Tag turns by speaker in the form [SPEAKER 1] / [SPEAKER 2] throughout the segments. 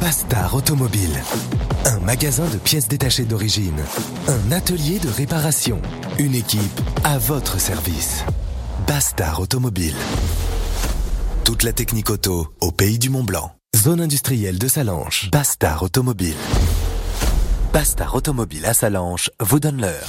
[SPEAKER 1] Bastard Automobile. Un magasin de pièces détachées d'origine. Un atelier de réparation. Une équipe à votre service. Bastard Automobile. Toute la technique auto au pays du Mont-Blanc. Zone industrielle de Sallanches. Bastard Automobile. Bastard Automobile à Sallanches vous donne l'heure.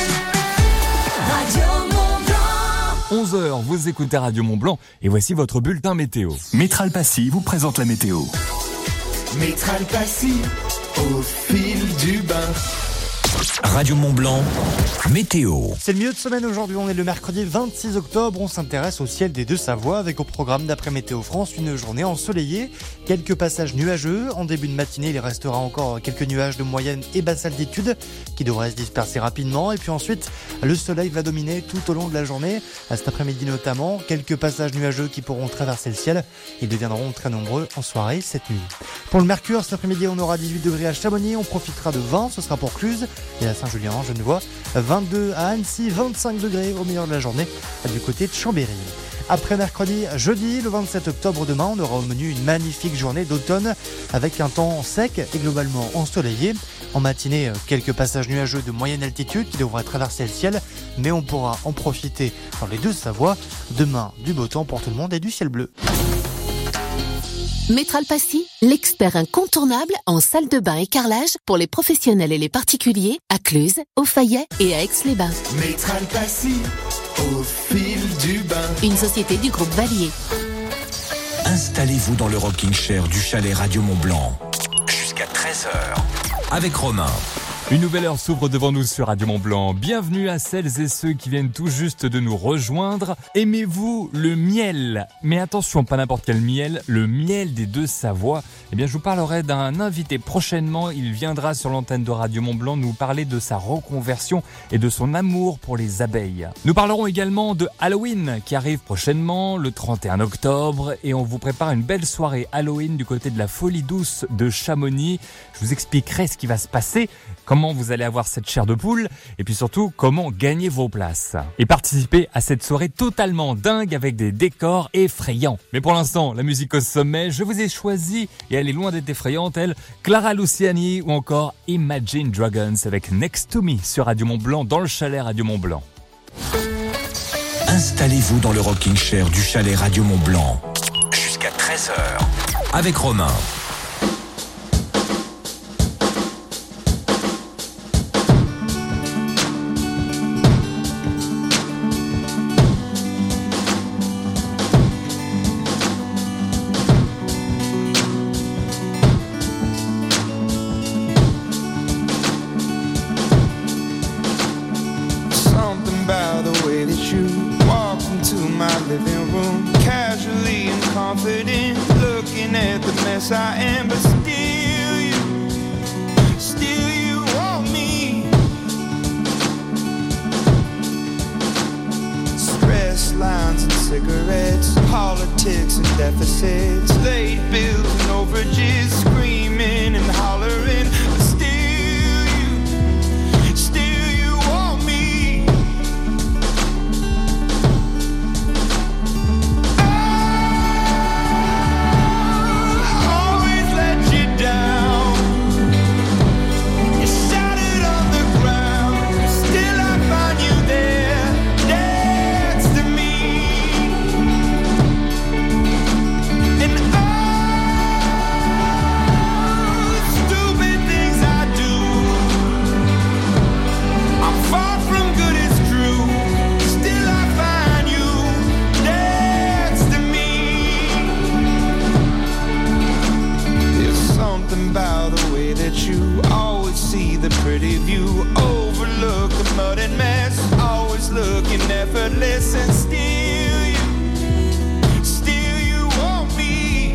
[SPEAKER 2] 11h, vous écoutez Radio Mont-Blanc et voici votre bulletin météo.
[SPEAKER 3] Métral Passy vous présente la météo.
[SPEAKER 4] Métral Passy, au fil du bain.
[SPEAKER 3] Radio Mont-Blanc, météo.
[SPEAKER 5] C'est le milieu de semaine aujourd'hui, on est le mercredi 26 octobre, on s'intéresse au ciel des Deux-Savoies avec au programme d'après Météo France une journée ensoleillée, quelques passages nuageux. En début de matinée, il restera encore quelques nuages de moyenne et basse altitude qui devraient se disperser rapidement et puis ensuite le soleil va dominer tout au long de la journée, cet après-midi notamment, quelques passages nuageux qui pourront traverser le ciel, ils deviendront très nombreux en soirée cette nuit. Pour le mercure, cet après-midi on aura 18 degrés à Chamonix, on profitera de 20, ce sera pour Cluse et à Saint-Julien en Genevois, 22 à Annecy, 25 degrés au milieu de la journée du côté de Chambéry. Après mercredi, jeudi, le 27 octobre demain, on aura au menu une magnifique journée d'automne avec un temps sec et globalement ensoleillé. En matinée, quelques passages nuageux de moyenne altitude qui devraient traverser le ciel, mais on pourra en profiter dans les Deux-Savoies. Demain, du beau temps pour tout le monde et du ciel bleu.
[SPEAKER 6] Métral Passy, l'expert incontournable en salle de bain et carrelage pour les professionnels et les particuliers à Cluse, au Fayet et à Aix-les-Bains.
[SPEAKER 4] Métral Passy, au fil du bain.
[SPEAKER 6] Une société du groupe Valier.
[SPEAKER 3] Installez-vous dans le rocking chair du chalet Radio Mont-Blanc. Jusqu'à 13h. Avec Romain.
[SPEAKER 2] Une nouvelle heure s'ouvre devant nous sur Radio Mont-Blanc. Bienvenue à celles et ceux qui viennent tout juste de nous rejoindre. Aimez-vous le miel? Mais attention, pas n'importe quel miel, le miel des Deux-Savoies. Eh bien, je vous parlerai d'un invité prochainement. Il viendra sur l'antenne de Radio Mont-Blanc nous parler de sa reconversion et de son amour pour les abeilles. Nous parlerons également de Halloween qui arrive prochainement, le 31 octobre. Et on vous prépare une belle soirée Halloween du côté de la Folie Douce de Chamonix. Je vous expliquerai ce qui va se passer, comment vous allez avoir cette chair de poule et puis surtout comment gagner vos places et participer à cette soirée totalement dingue avec des décors effrayants. Mais pour l'instant, la musique au sommet, je vous ai choisi et elle est loin d'être effrayante, elle, Clara Luciani ou encore Imagine Dragons avec Next to Me sur Radio Mont-Blanc dans le chalet Radio Mont-Blanc.
[SPEAKER 3] Installez-vous dans le rocking chair du chalet Radio Mont-Blanc. Jusqu'à 13h. Avec Romain.
[SPEAKER 7] I am, but still you want me. Stress lines and cigarettes, politics and deficits, late bills and overages, screaming and hollering, but still you want me. Pretty view, overlook the mud and mess, always looking effortless, and still you want me.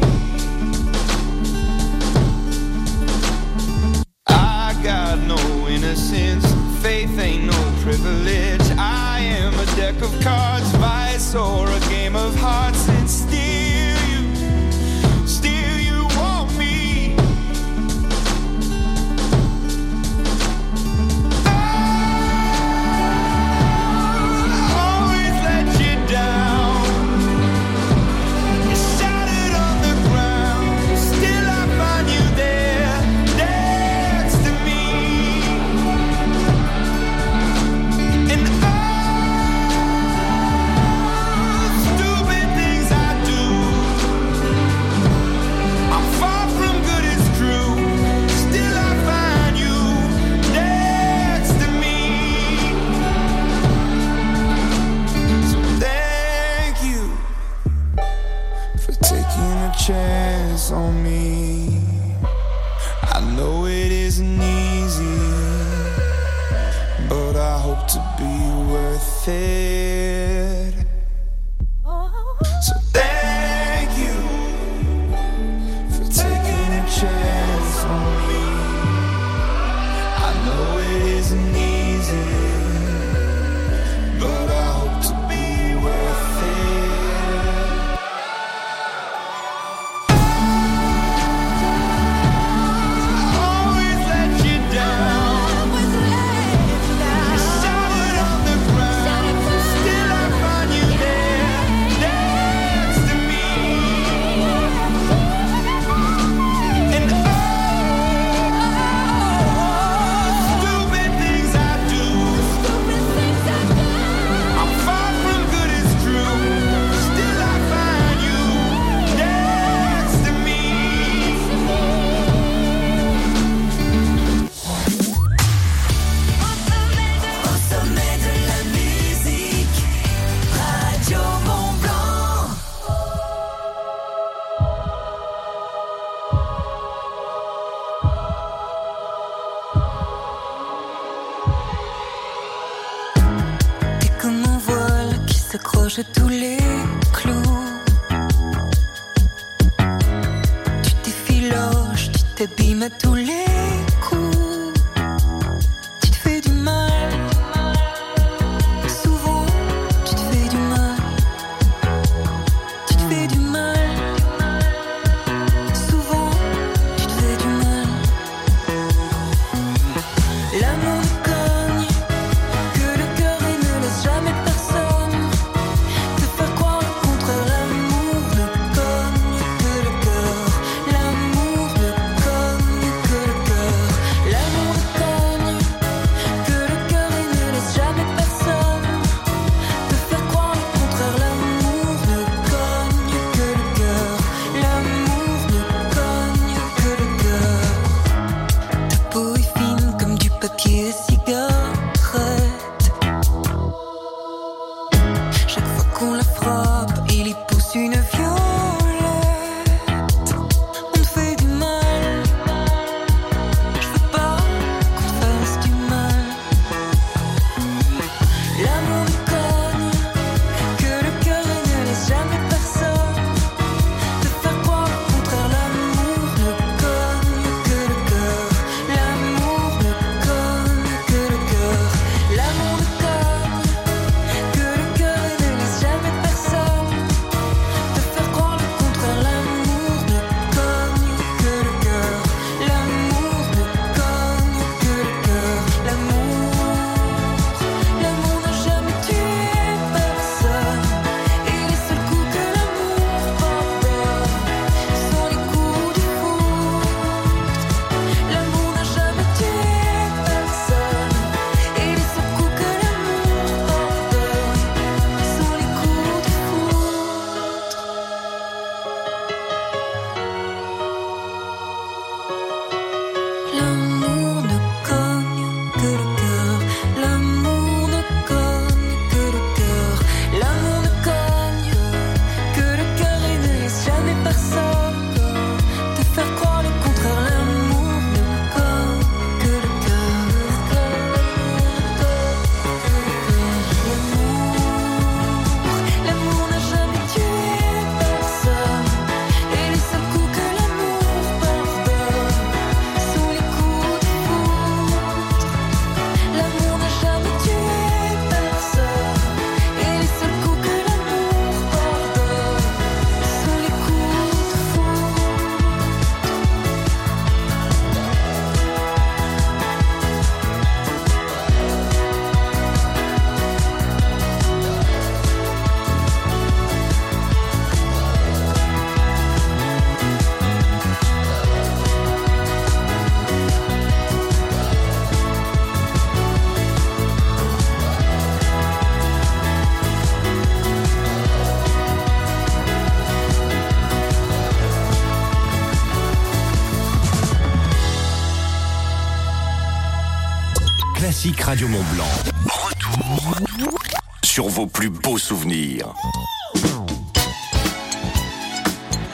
[SPEAKER 7] I got no innocence, faith ain't no privilege. I am a deck of cards, vice or a game of hearts, and still you want me. You taking a chance on me. I know it isn't easy, but I hope to be worth it. So thank you for taking a chance on me. I know it isn't easy, but I hope to be worth it. I always let you down. You showered on the ground. Still I find you there, next to me. And stupid things I do. I'm far from good, it's true. Still I find you next to me.
[SPEAKER 4] Au sommet de la musique, Radio Mont-Blanc.
[SPEAKER 8] T'es comme un voile qui s'accroche à tous les clous. Tu t'effiloches, tu t'abîmes à tous les coups. Tu te fais du mal. Souvent, tu te fais du mal. Tu te fais du mal. Souvent, tu te fais du mal. L'amour nous cogne, que le cœur et ne laisse jamais personne te faire croire le contraire. L'amour ne cogne que le cœur. L'amour ne cogne que le cœur. L'amour ne cogne que le cœur et ne laisse jamais personne te faire croire le contraire. L'amour ne cogne que le cœur. L'amour ne cogne que le cœur. Ta peau est fine comme du papier à cigarette. Chaque fois qu'on la frappe, il y pousse une violette. On te fait du mal. Je veux pas qu'on te fasse du mal. L'amour nous cogne que le cœur et ne laisse jamais personne te faire croire le contraire. L'amour ne cogne que le cœur. L'amour ne cogne que le cœur. L'amour ne cogne que le cœur et ne laisse jamais personne te faire croire le contraire. L'amour ne cogne que le cœur. L'amour ne cogne que le cœur. L'amour n'a jamais tué personne. Et les seuls coups que l'amour pardonne sont les coups du foudre. L'amour n'a jamais tué personne. Et les seuls coups que l'amour pardonne sont les coups du foudre. L'amour ne cogne que le cœur. L'amour ne cogne que le cœur. L'amour ne cogne que le cœur et ne laisse jamais personne te faire croire le contraire. L'amour ne cogne que le cœur. L'amour n'a jamais tué personne. Et les seuls coups que l'amour pardonne sont les coups de foudre. L'amour n'a jamais tué personne. Et les seuls coups que l'amour pardonne sont les coups de foudre.
[SPEAKER 3] Classique Radio Mont-Blanc. Retour sur vos plus beaux souvenirs.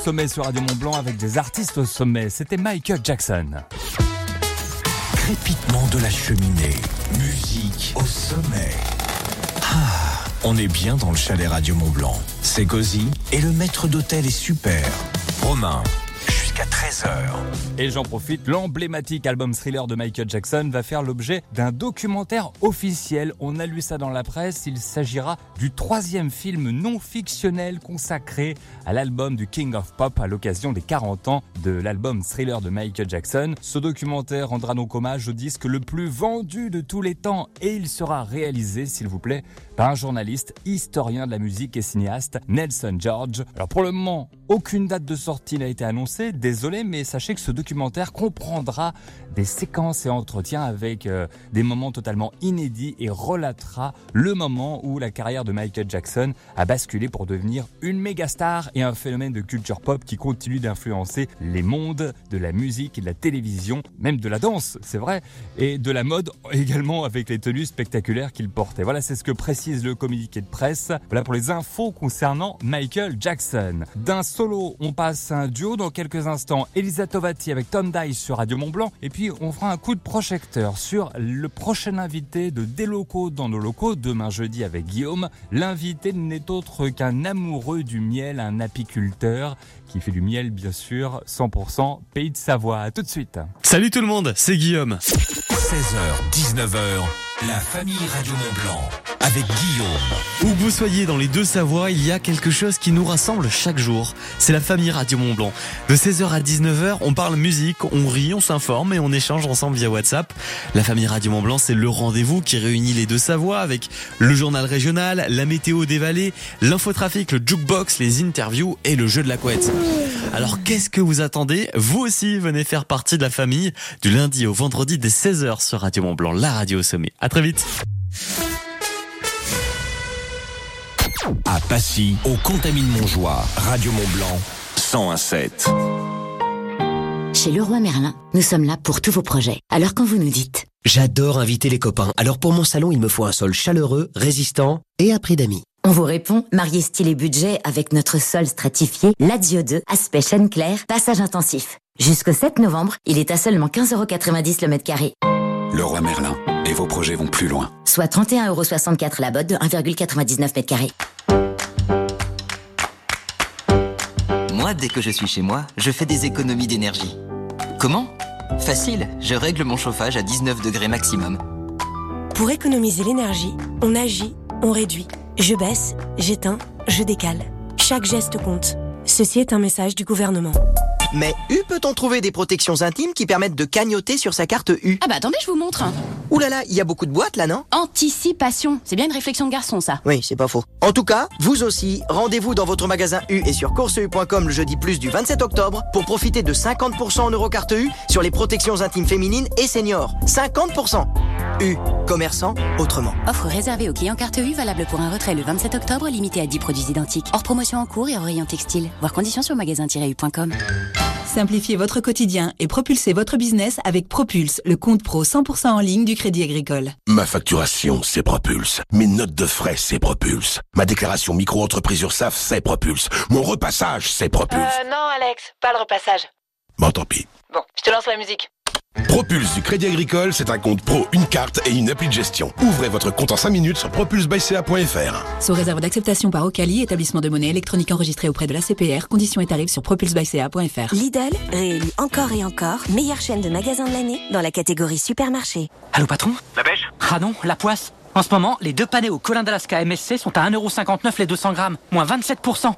[SPEAKER 2] sommet sur Radio Mont Blanc avec des artistes au sommet. C'était Michael Jackson.
[SPEAKER 3] Crépitement de la cheminée, musique au sommet. On est bien dans le chalet Radio Mont Blanc. C'est cosy et le maître d'hôtel est super. Romain, jusqu'à 13h.
[SPEAKER 2] Et j'en profite, l'emblématique album Thriller de Michael Jackson va faire l'objet d'un documentaire officiel. On a lu ça dans la presse. Il s'agira du 3e film non fictionnel consacré à l'album du King of Pop à l'occasion des 40 ans de l'album Thriller de Michael Jackson. Ce documentaire rendra donc hommage au disque le plus vendu de tous les temps et il sera réalisé, s'il vous plaît, par un journaliste, historien de la musique et cinéaste, Nelson George. Alors pour le moment, aucune date de sortie n'a été annoncée. Désolé, mais sachez que ce documentaire comprendra des séquences et entretiens avec des moments totalement inédits et relatera le moment où la carrière de Michael Jackson a basculé pour devenir une méga star et un phénomène de culture pop qui continue d'influencer les mondes de la musique et de la télévision, même de la danse, c'est vrai, et de la mode également avec les tenues spectaculaires qu'il portait. Voilà, c'est ce que précise le communiqué de presse. Voilà pour les infos concernant Michael Jackson. D'un solo, on passe à un duo dans quelques instants. Elisa Tovati avec Tom Dice sur Radio Mont Blanc. Et puis, on fera un coup de projecteur sur le prochain invité de Des locaux dans nos locaux, demain jeudi avec Guillaume. L'invité n'est autre qu'un amoureux du miel, un apiculteur qui fait du miel, bien sûr, 100% Pays de Savoie. À tout de suite.
[SPEAKER 9] Salut tout le monde, c'est Guillaume.
[SPEAKER 3] 16h, 19h, la famille Radio Mont Blanc avec Guillaume.
[SPEAKER 9] Où que vous soyez dans les deux Savoies, il y a quelque chose qui nous rassemble chaque jour. C'est la famille Radio Mont Blanc. De 16h à 19h, on parle musique, on rit, on s'informe et on échange ensemble via WhatsApp. La famille Radio Mont Blanc, c'est le rendez-vous qui réunit les deux Savoies avec le journal régional, la météo des vallées, l'infotrafic, le jukebox, les interviews et le jeu de la couette. Alors qu'est-ce que vous attendez ? Vous aussi, venez faire partie de la famille du lundi au vendredi dès 16h sur Radio Mont Blanc, la radio au sommet. À très vite.
[SPEAKER 3] À Passy, au Contamine-Montjoie, Radio Mont Blanc, 101.7.
[SPEAKER 10] Chez Leroy Merlin, nous sommes là pour tous vos projets. Alors quand vous nous dites
[SPEAKER 11] J'adore inviter les copains, alors pour mon salon, il me faut un sol chaleureux, résistant et à prix d'amis.
[SPEAKER 10] On vous répond, mariez style et budget avec notre sol stratifié Lazio 2, aspect chêne clair, passage intensif. Jusqu'au 7 novembre, il est à seulement 15,90€ le mètre carré.
[SPEAKER 12] Leroy Merlin, et vos projets vont plus loin.
[SPEAKER 10] Soit 31,64€ la botte de 1,99 mètre carré.
[SPEAKER 13] Moi, dès que je suis chez moi, je fais des économies d'énergie. Comment ? Facile, je règle mon chauffage à 19 degrés maximum.
[SPEAKER 14] Pour économiser l'énergie, on agit, on réduit. Je baisse, j'éteins, je décale. Chaque geste compte. Ceci est un message du gouvernement.
[SPEAKER 15] Mais U peut-on trouver des protections intimes qui permettent de cagnotter sur sa carte U ?
[SPEAKER 16] Ah bah attendez, je vous montre.
[SPEAKER 15] Ouh là là, il y a beaucoup de boîtes là, non ?
[SPEAKER 16] Anticipation, c'est bien une réflexion de garçon ça.
[SPEAKER 15] Oui, c'est pas faux. En tout cas, vous aussi, rendez-vous dans votre magasin U et sur courseu.com le jeudi plus du 27 octobre pour profiter de 50% en eurocarte U sur les protections intimes féminines et seniors. 50%. U, commerçant autrement.
[SPEAKER 16] Offre réservée aux clients carte U, valable pour un retrait le 27 octobre, limité à 10 produits identiques. Hors promotion en cours et hors rayon textile. Voir conditions sur magasin-u.com.
[SPEAKER 17] Simplifiez votre quotidien et propulsez votre business avec Propulse, le compte pro 100% en ligne du Crédit Agricole.
[SPEAKER 18] Ma facturation, c'est Propulse. Mes notes de frais, c'est Propulse. Ma déclaration micro-entreprise URSSAF, c'est Propulse. Mon repassage, c'est Propulse.
[SPEAKER 19] Non, Alex, pas le repassage.
[SPEAKER 18] Bon, tant pis.
[SPEAKER 19] Bon, je te lance la musique.
[SPEAKER 18] Propulse du Crédit Agricole, c'est un compte pro, une carte et une appli de gestion. Ouvrez votre compte en 5 minutes sur propulsebyca.fr.
[SPEAKER 17] Sous réserve d'acceptation par Ocali, établissement de monnaie électronique enregistré auprès de la CPR, conditions et tarifs sur propulsebyca.fr.
[SPEAKER 14] Lidl, réélu encore et encore, meilleure chaîne de magasins de l'année dans la catégorie supermarché.
[SPEAKER 20] Allô patron ?
[SPEAKER 21] La pêche ?
[SPEAKER 20] Ah non, la poisse. En ce moment, les deux panais au colin d'Alaska MSC sont à 1,59€ les 200 grammes, moins 27%.
[SPEAKER 21] 1,59€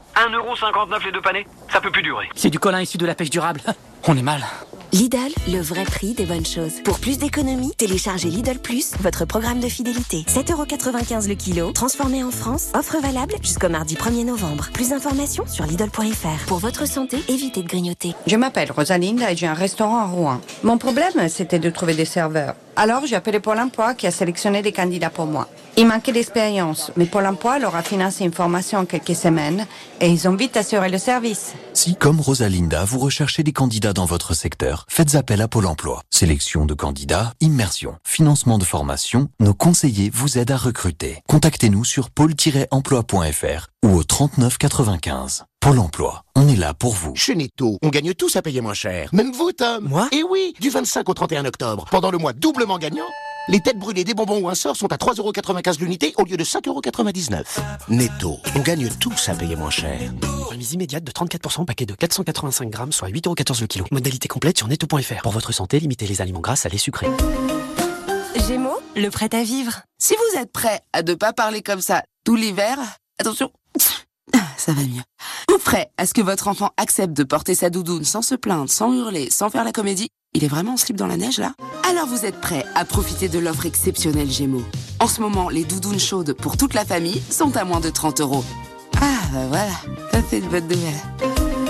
[SPEAKER 21] les deux panais ? Ça peut plus durer.
[SPEAKER 20] C'est du colin issu de la pêche durable. On est mal.
[SPEAKER 14] Lidl, le vrai prix des bonnes choses. Pour plus d'économies, téléchargez Lidl Plus, votre programme de fidélité. 7,95€ le kilo, transformé en France, offre valable jusqu'au mardi 1er novembre. Plus d'informations sur Lidl.fr. Pour votre santé, évitez de grignoter.
[SPEAKER 22] Je m'appelle Rosalinde et j'ai un restaurant à Rouen. Mon problème, c'était de trouver des serveurs. Alors, j'ai appelé Pôle emploi qui a sélectionné des candidats pour moi. Il manquait d'expérience, mais Pôle emploi leur a financé une formation en quelques semaines et ils ont vite assuré le service.
[SPEAKER 3] Si, comme Rosalinda, vous recherchez des candidats dans votre secteur, faites appel à Pôle emploi. Sélection de candidats, immersion, financement de formation, nos conseillers vous aident à recruter. Contactez-nous sur pôle-emploi.fr ou au 39 95. Pôle emploi, on est là pour vous.
[SPEAKER 18] Chez Netto, on gagne tous à payer moins cher. Même vous, Tom. Moi ? Eh oui, du 25 au 31 octobre. Pendant le mois doublement gagnant, les têtes brûlées des bonbons ou un sort sont à 3,95€ l'unité au lieu de 5,99€. Netto, on gagne tous à payer moins cher.
[SPEAKER 11] Remise immédiate de 34% paquet de 485 grammes, soit 8,14€ le kilo. Modalité complète sur netto.fr. Pour votre santé, limitez les aliments gras, salés, sucrés.
[SPEAKER 1] Gémeaux, le prêt à vivre. Si vous êtes prêt à ne pas parler comme ça tout l'hiver, attention, ça va mieux. Ou prêt à ce que votre enfant accepte de porter sa doudoune sans se plaindre, sans hurler, sans faire la comédie, il est vraiment en slip dans la neige là? Alors vous êtes prêt à profiter de l'offre exceptionnelle Gémeaux. En ce moment, les doudounes chaudes pour toute la famille sont à moins de 30€. Ah bah voilà, ça c'est une bonne nouvelle.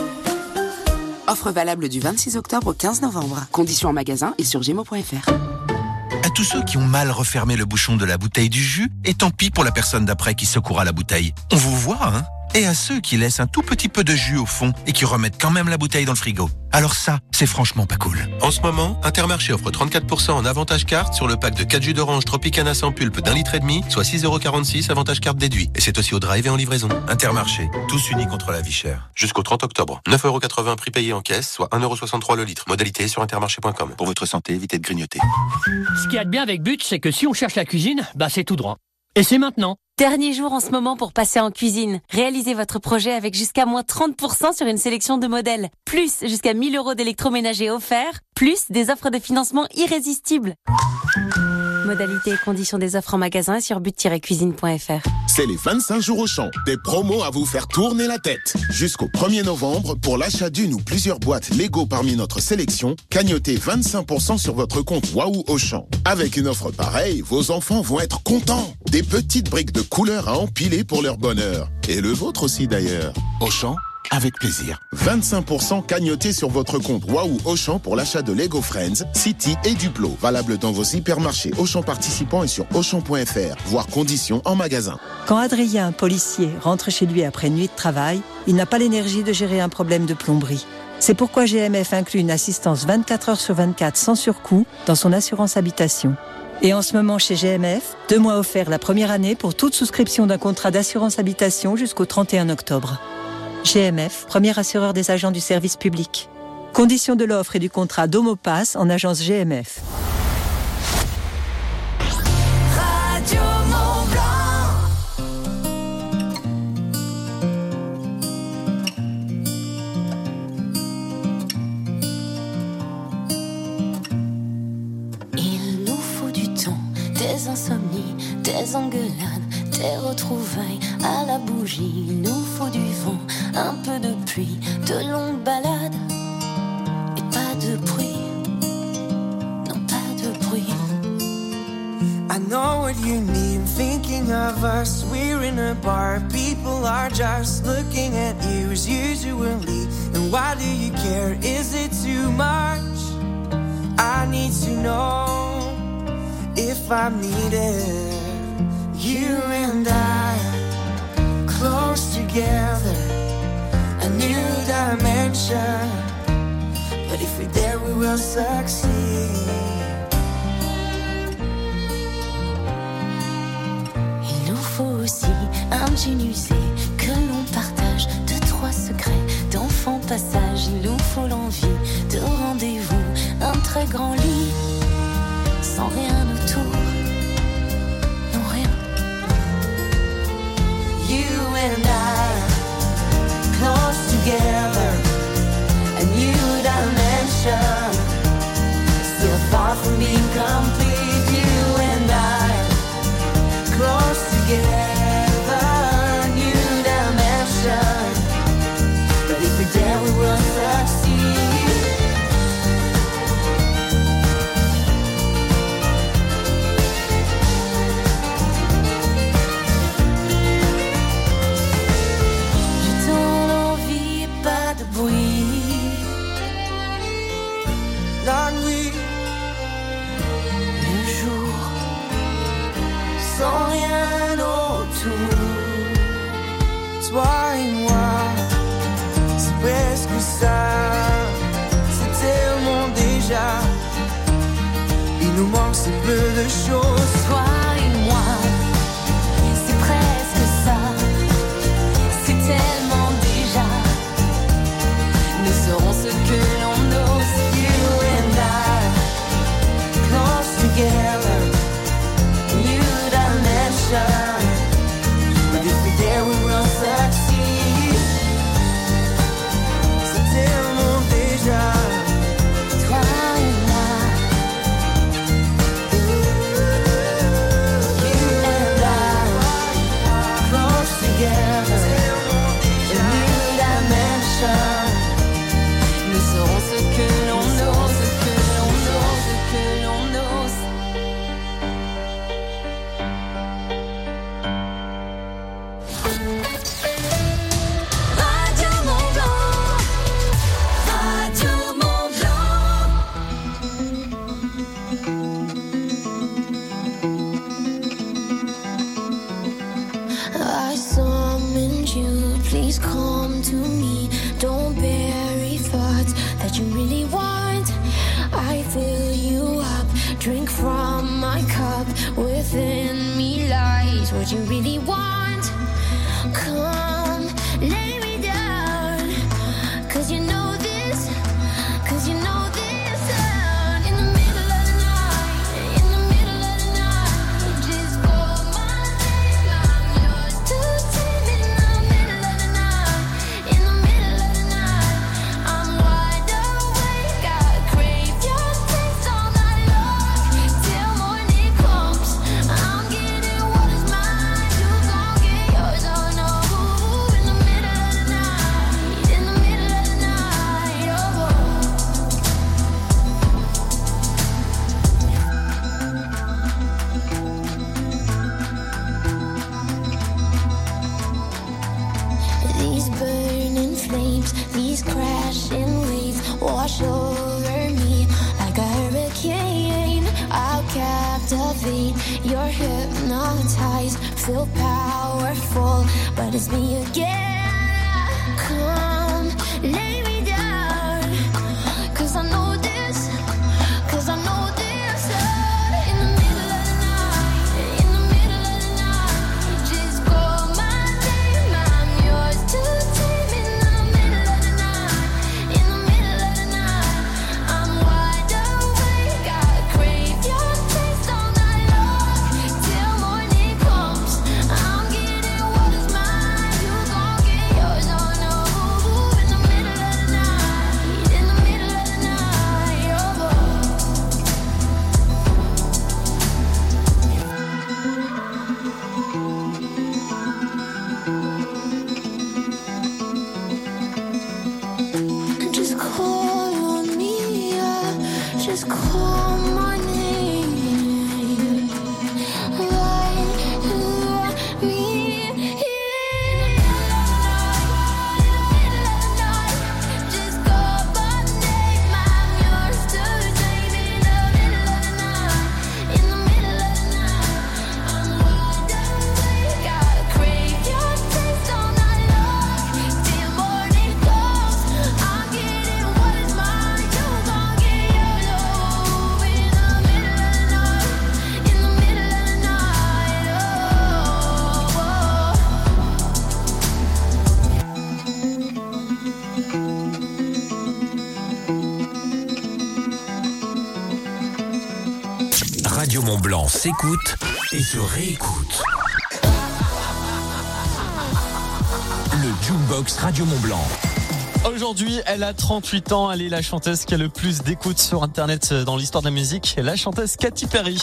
[SPEAKER 1] Offre valable du 26 octobre au 15 novembre. Conditions en magasin et sur gémeaux.fr.
[SPEAKER 5] À tous ceux qui ont mal refermé le bouchon de la bouteille du jus, et tant pis pour la personne d'après qui secoura la bouteille. On vous voit, hein? Et à ceux qui laissent un tout petit peu de jus au fond et qui remettent quand même la bouteille dans le frigo. Alors ça, c'est franchement pas cool.
[SPEAKER 23] En ce moment, Intermarché offre 34% en avantage carte sur le pack de 4 jus d'orange Tropicana sans pulpe d'1,5 litre, soit 6,46€ avantage carte déduit. Et c'est aussi au drive et en livraison. Intermarché, tous unis contre la vie chère. Jusqu'au 30 octobre. 9,80€ prix payé en caisse, soit 1,63€ le litre. Modalité sur intermarché.com. Pour votre santé, évitez de grignoter.
[SPEAKER 24] Ce qu'il y a de bien avec But, c'est que si on cherche la cuisine, bah c'est tout droit. Et c'est maintenant.
[SPEAKER 25] Dernier jour en ce moment pour passer en cuisine. Réalisez votre projet avec jusqu'à moins 30% sur une sélection de modèles. Plus jusqu'à 1 000€ d'électroménager offerts. Plus des offres de financement irrésistibles. Modalités et conditions des offres en magasin et sur but-cuisine.fr.
[SPEAKER 18] C'est les 25 jours Auchan. Des promos à vous faire tourner la tête. Jusqu'au 1er novembre, pour l'achat d'une ou plusieurs boîtes Lego parmi notre sélection, cagnotez 25% sur votre compte Waouh Auchan. Avec une offre pareille, vos enfants vont être contents. Des petites briques de couleur à empiler pour leur bonheur. Et le vôtre aussi d'ailleurs. Auchan, avec plaisir. 25% cagnoté sur votre compte Waouh Auchan pour l'achat de Lego Friends, City et Duplo. Valable dans vos hypermarchés Auchan participants et sur Auchan.fr. Voir conditions en magasin.
[SPEAKER 26] Quand Adrien, policier, rentre chez lui après une nuit de travail, il n'a pas l'énergie de gérer un problème de plomberie. C'est pourquoi GMF inclut une assistance 24 heures sur 24 sans surcoût dans son assurance habitation. Et en ce moment chez GMF, 2 mois offerts la première année pour toute souscription d'un contrat d'assurance habitation jusqu'au 31 octobre. GMF, premier assureur des agents du service public. Conditions de l'offre et du contrat d'Homopass en agence GMF.
[SPEAKER 8] Radio
[SPEAKER 27] Il nous faut du temps, des insomnies, des engueulades, des retrouvailles à la bougie. Il nous faut du vent, un peu de pluie, de longues balades et pas de bruit. Non, pas de bruit.
[SPEAKER 7] I know what you mean, thinking of us. We're in a bar, people are just looking at you as usually. And why do you care? Is it too much? I need to know if I'm needed. You and I, close together, a new dimension. But if we're there, we will succeed.
[SPEAKER 27] Il nous faut aussi un jean usé que l'on partage, 2-3 secrets d'enfant passage. Il nous faut l'envie de rendez-vous, un très grand lit, sans rien autour.
[SPEAKER 7] You and I, close together, a new dimension. Still far from being complete. You and I, close together, a new dimension. But if we're there, we will succeed. La nuit,
[SPEAKER 27] le jour,
[SPEAKER 7] sans rien autour. Toi et moi, c'est presque ça. C'est tellement déjà. Il nous manque si peu de choses.
[SPEAKER 27] Toi et moi, c'est presque ça. C'est tellement déjà. I summoned you, please come to me. Don't bury thoughts that you really want. I fill you up, drink from my cup. Within me lies what you really want. Come, lay me down, 'cause you know this, 'cause you know this. In the middle of the night, in the middle of the night, just call my name, I'm yours to take. In the middle of the night, in the middle of the night, I'm wide awake, I crave your taste all night long, till morning comes. I'm getting what is mine, you gon' get yours, oh no. In the middle of the night, in the middle of the night, oh. These burning flames, these crashing waves wash over me like a hurricane. I'll captivate, you're hypnotized, feel powerful, but it's me again. Come, lay me down, 'cause I know this, 'cause I know this. In the middle of the night, in the middle of the night, just call my name, I'm yours to take. In the middle of the night, in the middle of the night, I'm wide awake, I crave your taste all night long, till morning comes. I'm getting what is mine, you gon' get yours, oh no. In the middle of the night, in the middle of the night, oh. Just call on me, yeah. Just call my name. Let me in. Just call my name, I'm yours to take. In the middle of the night, in the middle of the night, I'm wide awake, I crave your taste all night long, till morning comes. I'm getting what is mine, you gon' get yours, oh. In the middle of the night, in the middle of the night,
[SPEAKER 3] Radio Mont-Blanc s'écoute et se réécoute. Le Jukebox Radio Mont-Blanc.
[SPEAKER 2] Aujourd'hui, elle a 38 ans. Elle est la chanteuse qui a le plus d'écoutes sur Internet dans l'histoire de la musique. La chanteuse Katy Perry.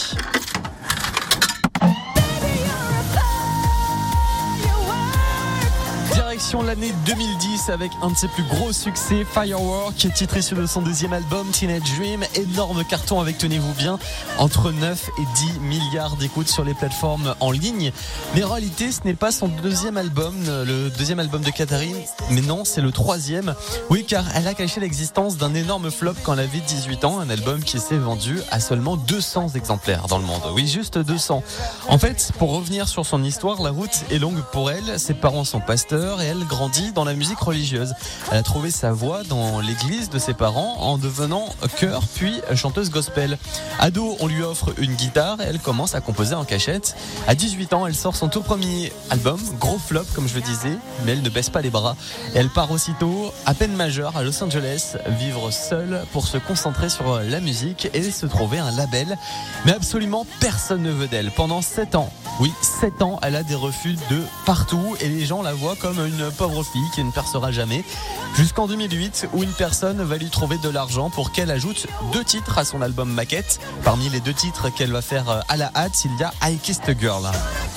[SPEAKER 2] Direction l'année 2010 avec un de ses plus gros succès, Firework, titre issu de son deuxième album Teenage Dream. Énorme carton avec, tenez-vous bien, entre 9 et 10 milliards d'écoutes sur les plateformes en ligne. Mais en réalité, ce n'est pas son deuxième album, le deuxième album de Katharine, mais non, c'est le troisième. Oui, car elle a caché l'existence d'un énorme flop quand elle avait 18 ans, un album qui s'est vendu à seulement 200 exemplaires dans le monde. Oui, juste 200. En fait, pour revenir sur son histoire, la route est longue pour elle. Ses parents sont pasteurs et elle grandit dans la musique religieuse. Elle a trouvé sa voix dans l'église de ses parents en devenant chœur puis chanteuse gospel. Ado, on lui offre une guitare et elle commence à composer en cachette. À 18 ans, elle sort son tout premier album, gros flop comme je le disais, mais elle ne baisse pas les bras. Et elle part aussitôt, à peine majeure, à Los Angeles, vivre seule pour se concentrer sur la musique et se trouver un label. Mais absolument personne ne veut d'elle. Pendant 7 ans, oui, 7 ans, elle a des refus de partout et les gens la voient comme une pauvre fille qui ne percera jamais. Jusqu'en 2008, où une personne va lui trouver de l'argent pour qu'elle ajoute 2 titres à son album maquette. Parmi les 2 titres qu'elle va faire à la hâte, il y a I Kissed a Girl.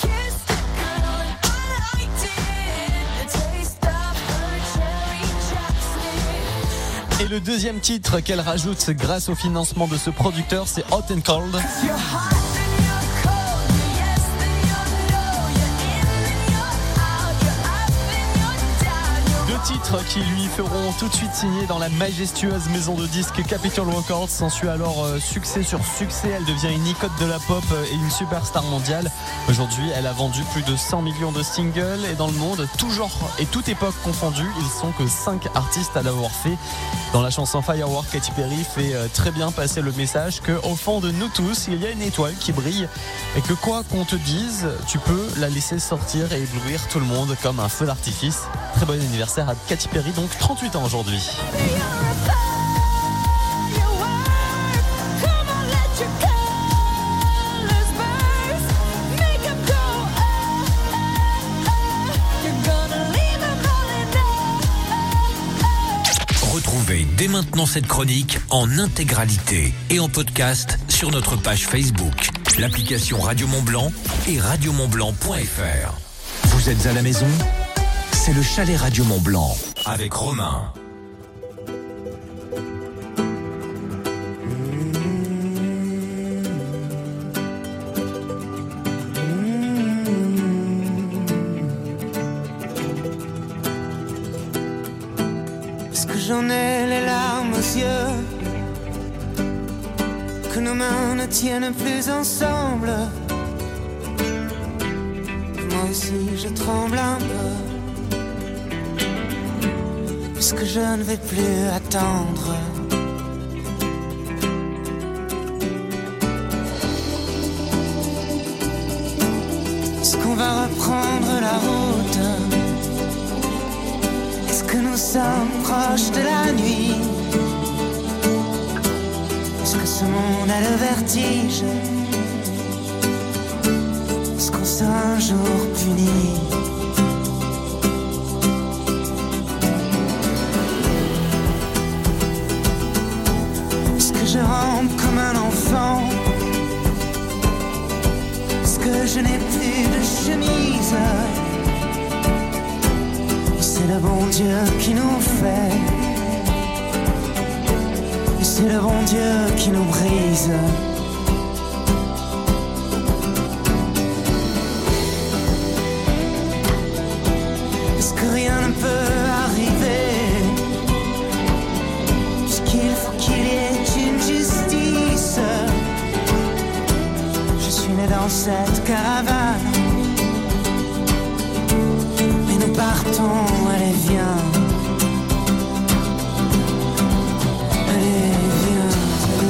[SPEAKER 2] Et le deuxième titre qu'elle rajoute grâce au financement de ce producteur, c'est Hot and Cold. titres qui lui feront tout de suite signer dans la majestueuse maison de disques Capitol Records. S'ensuit alors succès sur succès. Elle devient une icône de la pop et une superstar mondiale. Aujourd'hui, elle a vendu plus de 100 millions de singles et dans le monde, tout genre et toute époque confondue, ils sont que 5 artistes à l'avoir fait. Dans la chanson Firework, Katy Perry fait très bien passer le message qu'au fond de nous tous, il y a une étoile qui brille et que quoi qu'on te dise, tu peux la laisser sortir et éblouir tout le monde comme un feu d'artifice. Très bon anniversaire à Katy Perry, donc 38 ans aujourd'hui.
[SPEAKER 3] Retrouvez dès maintenant cette chronique en intégralité et en podcast sur notre page Facebook, l'application Radio Mont-Blanc et radiomontblanc.fr. Vous êtes à la maison ? C'est le chalet Radio Mont-Blanc avec Romain.
[SPEAKER 7] J'en ai les larmes aux yeux, que nos mains ne tiennent plus ensemble. Moi aussi je tremble un peu, puisque je ne vais plus attendre. Est-ce qu'on va reprendre la route ? Est-ce que nous sommes proches de la nuit ? Est-ce que ce monde a le vertige ? Est-ce qu'on sera un jour puni ? Est-ce que je rampe comme un enfant ? Est-ce que je n'ai plus de chemise ? C'est le bon Dieu qui nous fait, et c'est le bon Dieu qui nous brise. Est-ce que rien ne peut arriver, puisqu'il faut qu'il y ait une justice. Je suis né dans cette caravane, nous partons, allez viens. Allez viens.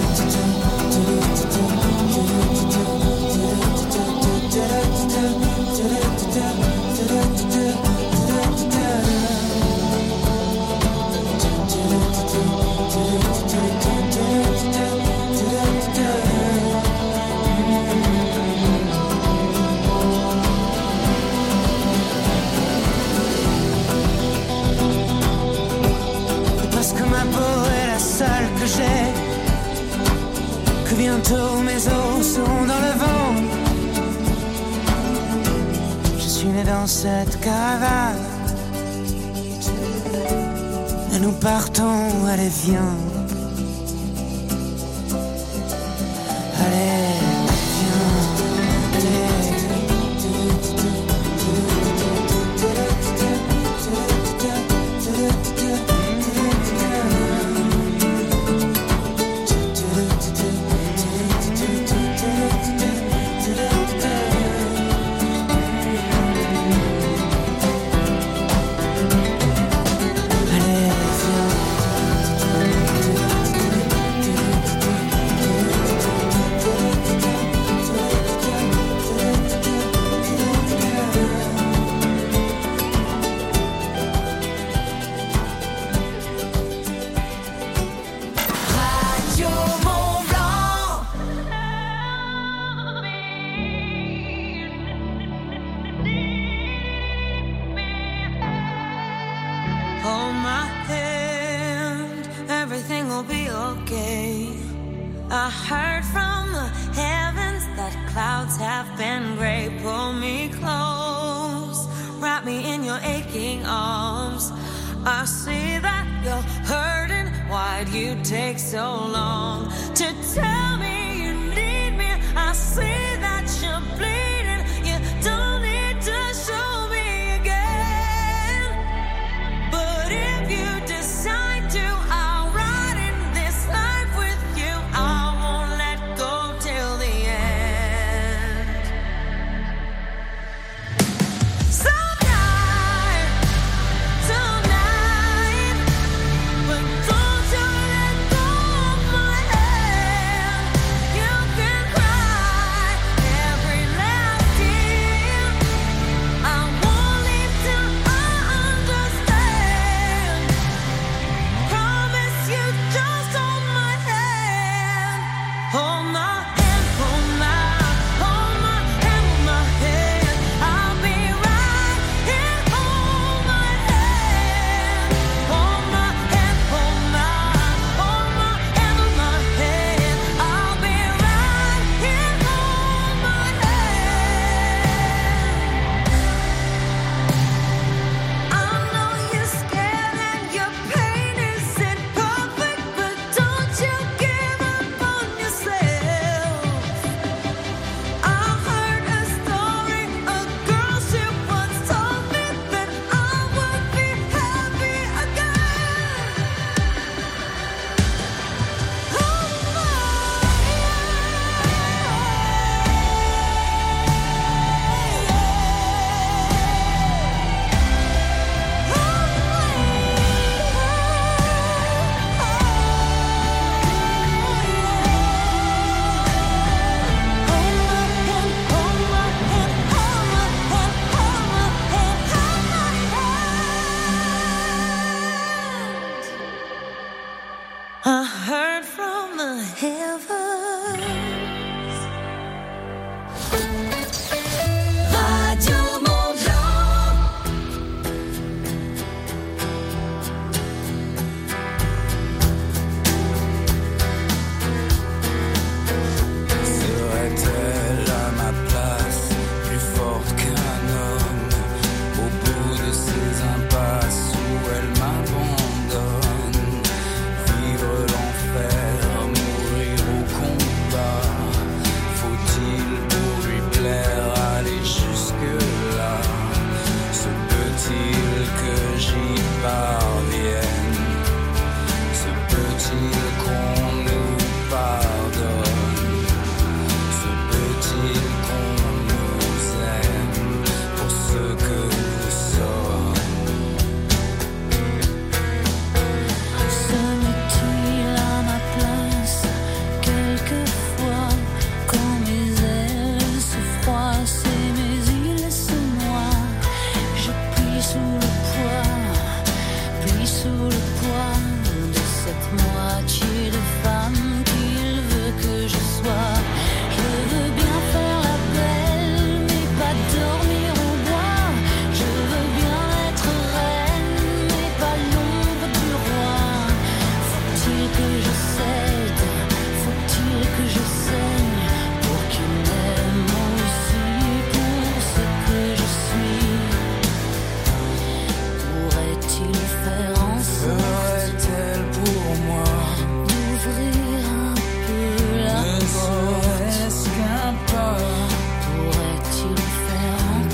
[SPEAKER 7] Que bientôt mes os seront dans le vent. Je suis né dans cette caravane, et nous partons, allez viens. Allez
[SPEAKER 8] I heard from the heavens that clouds have been gray. Pull me close, wrap me in your aching arms. I see that you're hurting. Why'd you take so long to tell me you need me? I see that you're bleeding. You don't need to show me again. But if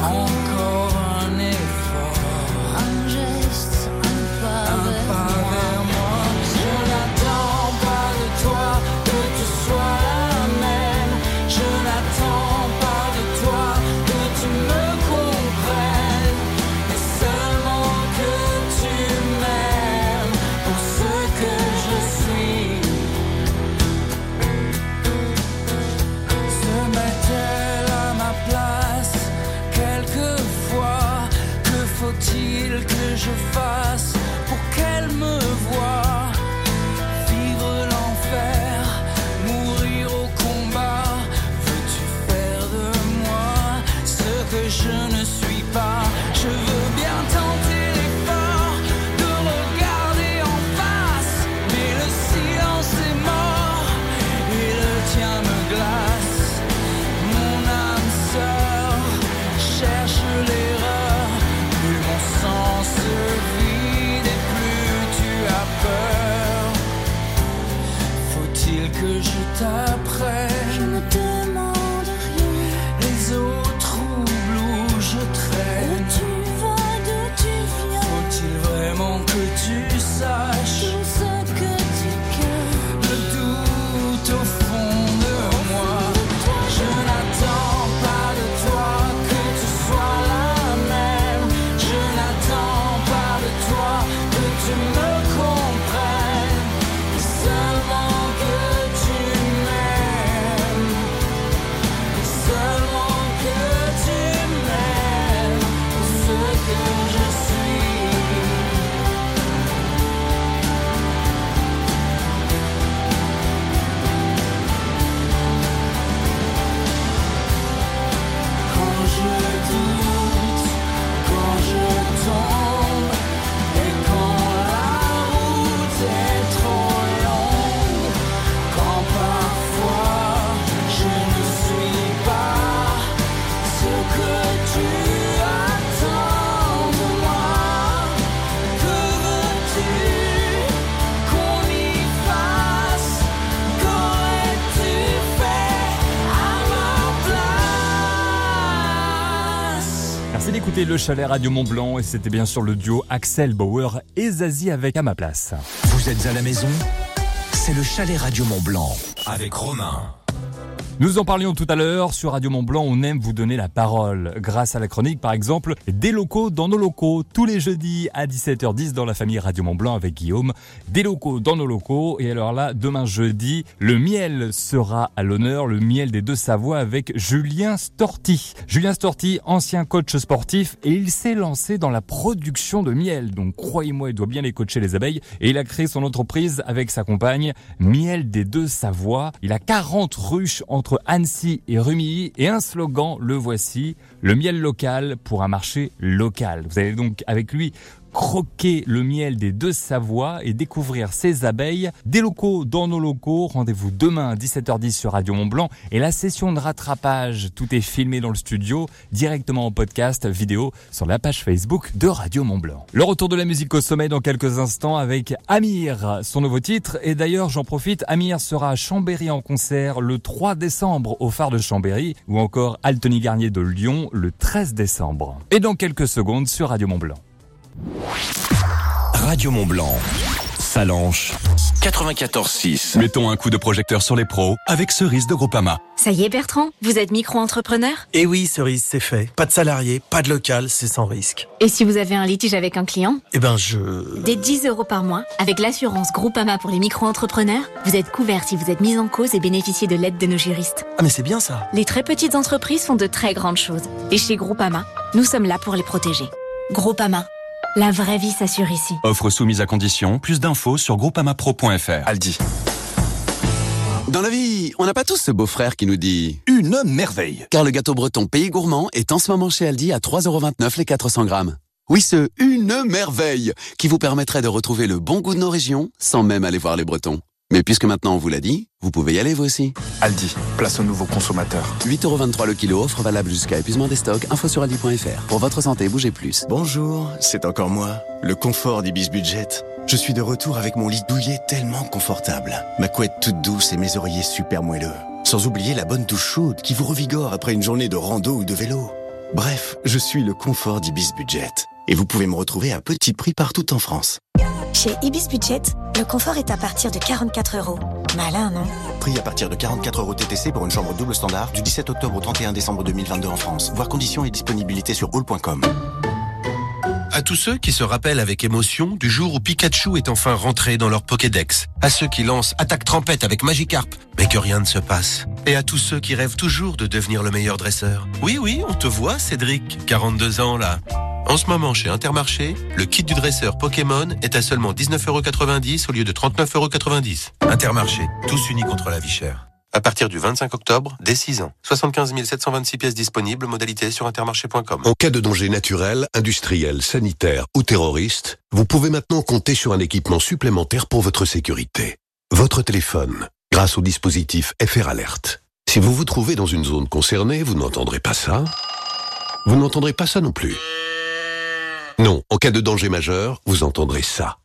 [SPEAKER 7] Encore un effort, un geste, un pas vers moi. Je n'attends pas de toi que tu sois la même. Je n'attends pas de toi que tu me comprennes, mais seulement que tu m'aimes pour ce que je suis. Se met-elle à ma place quelquefois? Que faut-il que je fasse pour qu'elle me voie? Vivre l'enfer, mourir au combat. Veux-tu faire de moi ce que je ne suis pas? Je veux bien tenter l'effort de regarder en face, mais le silence est mort et le tien me glace. Mon âme sœur cherche l'erreur, plus mon sang se vide et plus tu as peur. Faut-il que je t'apprenne? Je ne demande rien. Les eaux troubles où je traîne. Où tu vas, d'où tu viens. Faut-il vraiment que tu saches tout ce que tu cœur? Le doute au fond de moi. Je n'attends pas de toi que tu sois la même. Je n'attends pas de toi que tu me comprennes, seulement que tu m'aimes, seulement que tu m'aimes pour ce que je suis. Quand je doute, quand je tombe, et quand la route est trop longue, quand parfois je ne suis pas ce que tu attends de moi. Que veux-tu qu'on y fasse? Qu'aurais-tu fait à ma place?
[SPEAKER 4] Merci d'écouter le Chalet Radio Mont-Blanc et c'était bien sûr le duo Axel Bauer et Zazie avec À ma place.
[SPEAKER 3] Vous êtes à la maison? C'est le Chalet Radio Mont-Blanc avec Romain.
[SPEAKER 4] Nous en parlions tout à l'heure, sur Radio Mont-Blanc, on aime vous donner la parole. Grâce à la chronique, par exemple, des locaux dans nos locaux, tous les jeudis à 17h10 dans la famille Radio Mont-Blanc avec Guillaume. Des locaux dans nos locaux. Et alors là, demain jeudi, le miel sera à l'honneur, le miel des Deux-Savoies avec Julien Storti. Julien Storti, ancien coach sportif, et il s'est lancé dans la production de miel. Donc croyez-moi, il doit bien les coacher les abeilles. Et il a créé son entreprise avec sa compagne, Miel des Deux-Savoies. Il a 40 ruches entre Annecy et Rumilly et un slogan, le voici, le miel local pour un marché local. Vous allez donc avec lui croquer le miel des Deux-Savoies et découvrir ses abeilles. Des locaux dans nos locaux. Rendez-vous demain à 17h10 sur Radio Mont-Blanc. Et la session de rattrapage, tout est filmé dans le studio, directement en podcast vidéo sur la page Facebook de Radio Mont-Blanc. Le retour de la musique au sommet dans quelques instants avec Amir, son nouveau titre. Et d'ailleurs, j'en profite, Amir sera à Chambéry en concert le 3 décembre au Phare de Chambéry ou encore Altony Garnier de Lyon le 13 décembre. Et dans quelques secondes sur Radio Mont-Blanc.
[SPEAKER 3] Radio Mont-Blanc, Salanches, 94.6.
[SPEAKER 6] Mettons un coup de projecteur sur les pros avec Cerise de Groupama.
[SPEAKER 25] Ça y est Bertrand, vous êtes micro-entrepreneur?
[SPEAKER 9] Eh oui, Cerise, c'est fait. Pas de salarié, pas de local, c'est sans risque.
[SPEAKER 25] Et si vous avez un litige avec un client?
[SPEAKER 9] Eh ben je...
[SPEAKER 25] Dès 10 € par mois, avec l'assurance Groupama pour les micro-entrepreneurs, vous êtes couvert si vous êtes mis en cause et bénéficiez de l'aide de nos juristes.
[SPEAKER 9] Ah mais c'est bien ça.
[SPEAKER 25] Les très petites entreprises font de très grandes choses. Et chez Groupama, nous sommes là pour les protéger. Groupama, la vraie vie s'assure ici.
[SPEAKER 6] Offre soumise à condition, plus d'infos sur groupamapro.fr.
[SPEAKER 10] Aldi. Dans la vie, on n'a pas tous ce beau-frère qui nous dit « Une merveille !» Car le gâteau breton Pays Gourmand est en ce moment chez Aldi à 3,29 € les 400 grammes. Oui, ce « Une merveille !» qui vous permettrait de retrouver le bon goût de nos régions sans même aller voir les Bretons. Mais puisque maintenant on vous l'a dit, vous pouvez y aller vous aussi. Aldi, place aux nouveaux consommateurs. 8,23 € le kilo, offre valable jusqu'à épuisement des stocks, info sur aldi.fr. Pour votre santé, bougez plus.
[SPEAKER 12] Bonjour, c'est encore moi, le confort d'Ibis Budget. Je suis de retour avec mon lit douillet tellement confortable, ma couette toute douce et mes oreillers super moelleux. Sans oublier la bonne douche chaude qui vous revigore après une journée de rando ou de vélo. Bref, je suis le confort d'Ibis Budget. Et vous pouvez me retrouver à petit prix partout en France.
[SPEAKER 14] Chez Ibis Budget, le confort est à partir de 44 €. Malin, non?
[SPEAKER 12] Prix à partir de 44 € TTC pour une chambre double standard du 17 octobre au 31 décembre 2022 en France. Voir conditions et disponibilité sur all.com.
[SPEAKER 23] À tous ceux qui se rappellent avec émotion du jour où Pikachu est enfin rentré dans leur Pokédex. À ceux qui lancent Attaque Trempette avec Magikarp, mais que rien ne se passe. Et à tous ceux qui rêvent toujours de devenir le meilleur dresseur. Oui, on te voit, Cédric, 42 ans là. En ce moment, chez Intermarché, le kit du dresseur Pokémon est à seulement 19,90 € au lieu de 39,90 €. Intermarché, tous unis contre la vie chère. À partir du 25 octobre, dès 6 ans. 75 726 pièces disponibles, modalité sur intermarché.com.
[SPEAKER 13] En cas de danger naturel, industriel, sanitaire ou terroriste, vous pouvez maintenant compter sur un équipement supplémentaire pour votre sécurité. Votre téléphone, grâce au dispositif FR Alert. Si vous vous trouvez dans une zone concernée, vous n'entendrez pas ça. Vous n'entendrez pas ça non plus. Non, en cas de danger majeur, vous entendrez ça.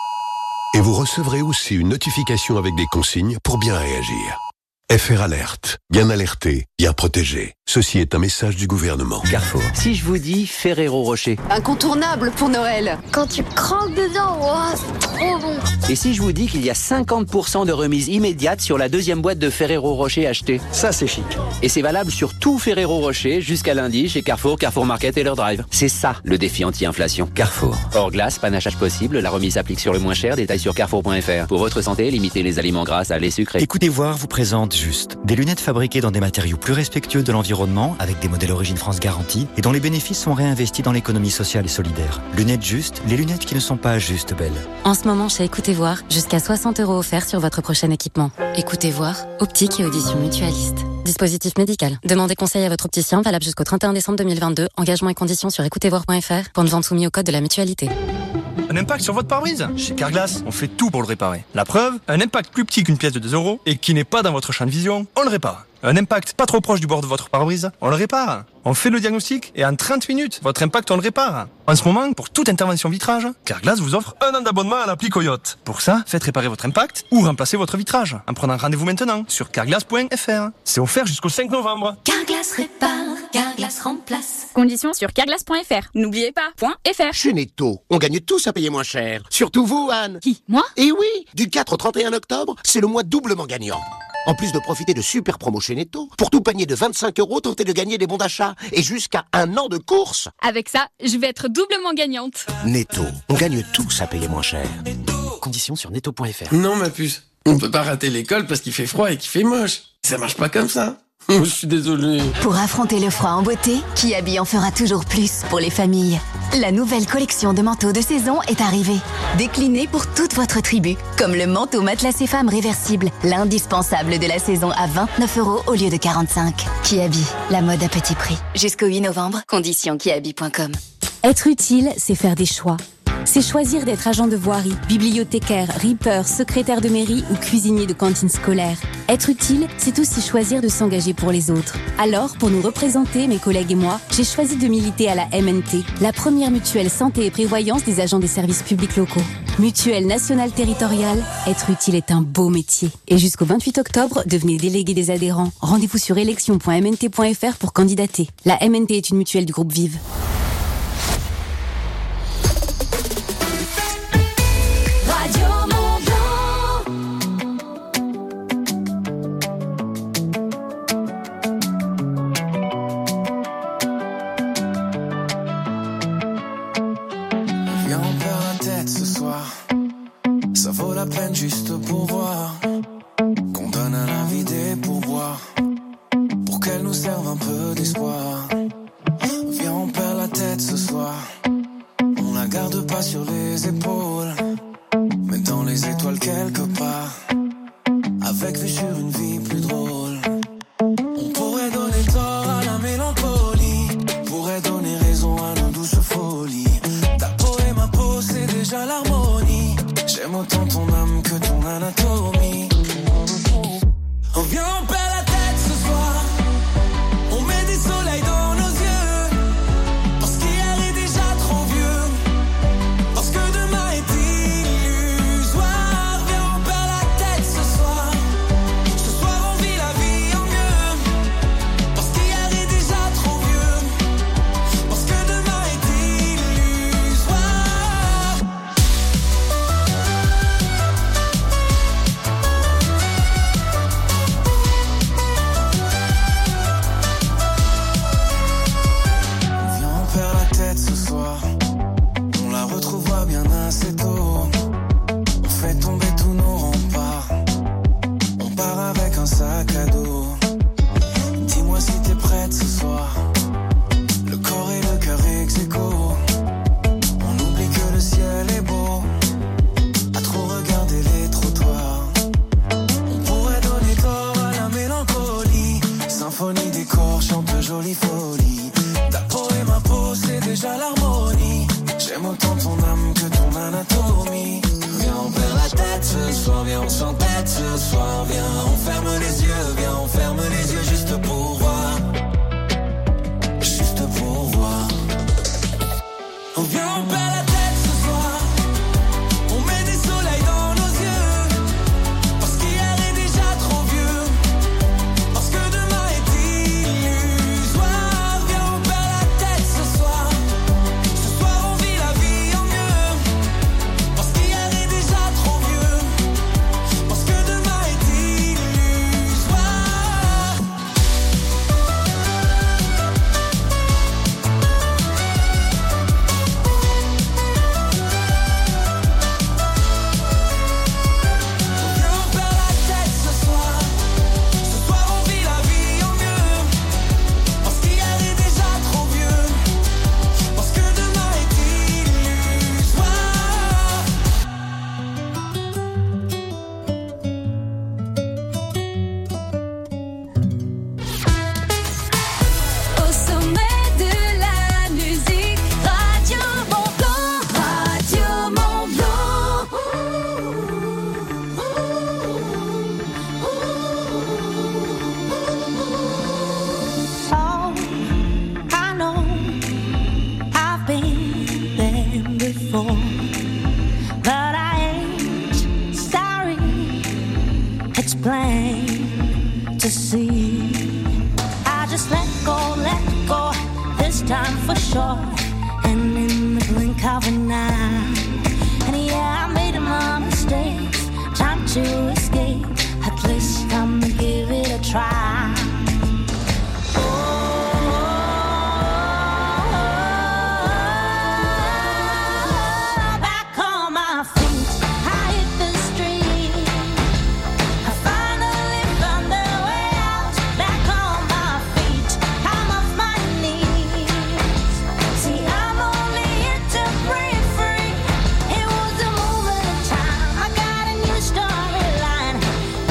[SPEAKER 13] Et vous recevrez aussi une notification avec des consignes pour bien réagir. FR Alert. Bien alerté, bien protégé. Ceci est un message du gouvernement.
[SPEAKER 15] Carrefour. Si je vous dis Ferrero Rocher.
[SPEAKER 16] Incontournable pour Noël. Quand tu croques dedans, oh, c'est trop bon.
[SPEAKER 15] Et si je vous dis qu'il y a 50% de remise immédiate sur la deuxième boîte de Ferrero Rocher achetée. Ça, c'est chic. Et c'est valable sur tout Ferrero Rocher jusqu'à lundi chez Carrefour, Carrefour Market et leur drive. C'est ça, le défi anti-inflation. Carrefour. Hors glace, panachage possible, la remise s'applique sur le moins cher, détail sur carrefour.fr. Pour votre santé, limitez les aliments gras, salés, sucrés.
[SPEAKER 17] Écoutez voir vous présente Juste. Des lunettes fabriquées dans des matériaux plus respectueux de l'environnement, avec des modèles Origine France garantis, et dont les bénéfices sont réinvestis dans l'économie sociale et solidaire. Lunettes Juste, les lunettes qui ne sont pas juste belles.
[SPEAKER 25] En ce moment, chez Écoutez Voir, jusqu'à 60 € offerts sur votre prochain équipement. Écoutez Voir, optique et audition mutualiste. Dispositif médical. Demandez conseil à votre opticien, valable jusqu'au 31 décembre 2022. Engagement et conditions sur écoutezvoir.fr. Pour une vente soumise au code de la mutualité.
[SPEAKER 19] Un impact sur votre pare-brise? Chez Carglass, on fait tout pour le réparer. La preuve, un impact plus petit qu'une pièce de 2 € et qui n'est pas dans votre champ de vision, on le répare. Un impact pas trop proche du bord de votre pare-brise, on le répare. On fait le diagnostic et en 30 minutes, votre impact, on le répare. En ce moment, pour toute intervention vitrage, Carglass vous offre 1 an d'abonnement à l'appli Coyote. Pour ça, faites réparer votre impact ou remplacez votre vitrage en prenant rendez-vous maintenant sur carglass.fr. C'est offert jusqu'au 5 novembre.
[SPEAKER 27] Carglass répare, Carglass remplace.
[SPEAKER 20] Conditions sur carglass.fr. N'oubliez pas, .fr.
[SPEAKER 21] Chez Netto, on gagne tous à payer moins cher. Surtout vous, Anne.
[SPEAKER 20] Qui, moi?
[SPEAKER 21] Eh oui, du 4 au 31 octobre, c'est le mois doublement gagnant. En plus de profiter de super promos chez Netto, pour tout panier de 25 €, tentez de gagner des bons d'achat et jusqu'à 1 an de course.
[SPEAKER 20] Avec ça, je vais être doublement gagnante.
[SPEAKER 21] Netto, on gagne tous à payer moins cher.
[SPEAKER 11] Conditions sur netto.fr.
[SPEAKER 28] Non, ma puce, on peut pas rater l'école parce qu'il fait froid et qu'il fait moche. Ça marche pas comme ça. Je suis désolé.
[SPEAKER 16] Pour affronter le froid en beauté, Kiabi en fera toujours plus pour les familles. La nouvelle collection de manteaux de saison est arrivée. Déclinée pour toute votre tribu, comme le manteau matelassé femme réversible, l'indispensable de la saison à 29 € au lieu de 45. Kiabi, la mode à petit prix. Jusqu'au 8 novembre, conditions kiabi.com.
[SPEAKER 25] Être utile, c'est faire des choix. C'est choisir d'être agent de voirie, bibliothécaire, ripper, secrétaire de mairie ou cuisinier de cantine scolaire. Être utile, c'est aussi choisir de s'engager pour les autres. Alors, pour nous représenter, mes collègues et moi, j'ai choisi de militer à la MNT, la première mutuelle santé et prévoyance des agents des services publics locaux. Mutuelle nationale territoriale, être utile est un beau métier. Et jusqu'au 28 octobre, devenez délégué des adhérents. Rendez-vous sur élection.mnt.fr pour candidater. La MNT est une mutuelle du groupe Vive.
[SPEAKER 29] Ça vaut la peine juste pour voir qu'on donne à la vie des pourboires pour qu'elle nous serve un peu d'espoir. Viens, on perd la tête ce soir. On la garde pas sur les épaules, mais dans les étoiles quelque part, avec vue sur une vie plus drôle. On pourrait donner tort à la mélancolie, pourrait donner raison à nos douces folies. Ta peau et ma peau, c'est déjà l'harmonie. J'aime autant ton âme que ton anatomie. On vient, on perd la tête ce soir. On met des soleils dans nos yeux, parce qu'hier est déjà trop vieux, parce que demain est illusoire. Viens, on perd la tête ce soir. Ce soir on vit la vie en mieux, parce qu'hier est déjà trop vieux, autant ton âme que ton anatomie. Viens, on perd la tête ce soir, viens, on s'entête ce soir. Viens, on ferme les yeux, viens, on ferme les yeux juste pour voir. Juste pour voir. On vient, on perd la tête ce soir. On met des soleils dans nos yeux. Parce qu'hier est déjà trop vieux. Parce que demain est illusoire. Viens, on perd la tête ce soir. Ce soir on vit la vie en mieux. Parce qu'hier est déjà trop vieux. Parce que demain est illusoire. Viens, on perd la tête ce soir. Ce soir on vit la vie en mieux. Parce qu'hier est déjà trop vieux. Parce que demain est illusoire.
[SPEAKER 27] Au sommet de la musique, Radio Mont Blanc, Radio Mont
[SPEAKER 1] Oh, I know I've been there before, but I ain't sorry. It's plain to see. I just let go this time for sure. And in the blink of an eye, and yeah, I made my mistakes. Time to escape. At least I'm gonna give it a try. Back on my feet, I hit the street. I finally found the way out. Back on my feet, I'm off my knees. See, I'm only here to break free. It was a moment in time. I got a new storyline.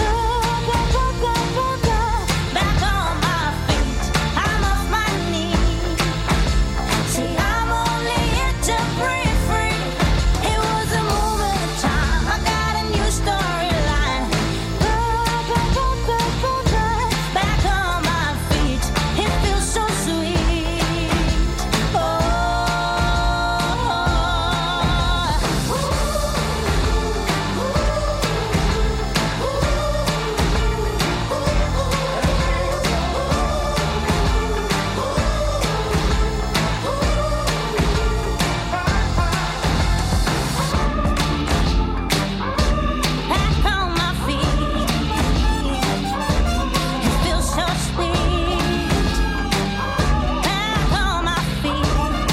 [SPEAKER 1] Back on my feet, I'm off my knees. See, I'm only here to break free. It was a moment in time. I got a new storyline. Back on my feet, it feels so sweet. Back on my feet, it feels so sweet. Back on my feet,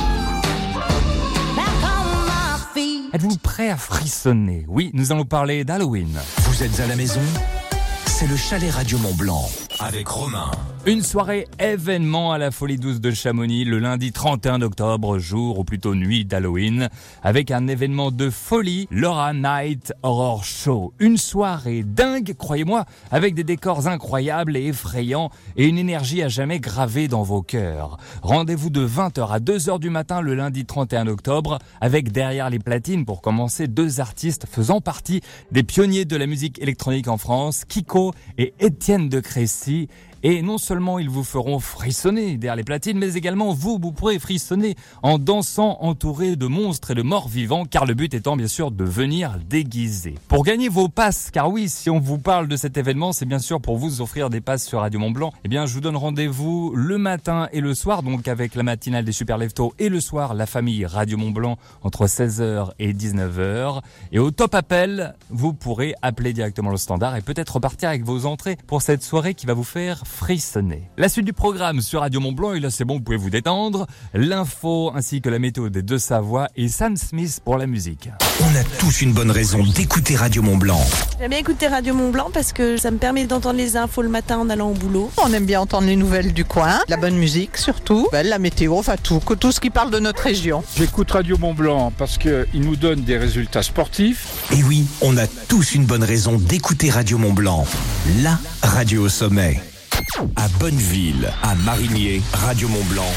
[SPEAKER 1] back on my feet.
[SPEAKER 4] Êtes-vous prêt à frissonner? Oui, nous allons parler d'Halloween.
[SPEAKER 3] Vous êtes à la maison? C'est le chalet Radio Mont Blanc avec Romain.
[SPEAKER 4] Une soirée événement à la Folie Douce de Chamonix le lundi 31 octobre, jour ou plutôt nuit d'Halloween, avec un événement de folie, l'Aura Night Horror Show. Une soirée dingue, croyez-moi, avec des décors incroyables et effrayants et une énergie à jamais gravée dans vos cœurs. Rendez-vous de 20h à 2h du matin le lundi 31 octobre, avec derrière les platines pour commencer 2 artistes faisant partie des pionniers de la musique électronique en France, Kiko et Étienne de Crécy. Et non seulement ils vous feront frissonner derrière les platines, mais également vous pourrez frissonner en dansant entouré de monstres et de morts vivants, car le but étant bien sûr de venir déguiser. Pour gagner vos passes, car oui, si on vous parle de cet événement, c'est bien sûr pour vous offrir des passes sur Radio Mont Blanc. Eh bien, je vous donne rendez-vous le matin et le soir, donc avec la matinale des Super Leftos et le soir, la famille Radio Mont Blanc entre 16h et 19h. Et au top appel, vous pourrez appeler directement le standard et peut-être repartir avec vos entrées pour cette soirée qui va vous faire frissonner. La suite du programme sur Radio Mont Blanc, et là c'est bon, vous pouvez vous détendre. L'info ainsi que la météo des Deux Savoies et Sam Smith pour la musique.
[SPEAKER 3] On a tous une bonne raison d'écouter Radio Mont Blanc.
[SPEAKER 2] J'aime bien écouter Radio Mont Blanc parce que ça me permet d'entendre les infos le matin en allant au boulot.
[SPEAKER 5] On aime bien entendre les nouvelles du coin, la bonne musique surtout, la météo, enfin tout ce qui parle de notre région.
[SPEAKER 7] J'écoute Radio Mont Blanc parce qu'il nous donne des résultats sportifs.
[SPEAKER 3] Et oui, on a tous une bonne raison d'écouter Radio Mont Blanc. La radio au sommet. À Bonneville, à Marigné, Radio Mont Blanc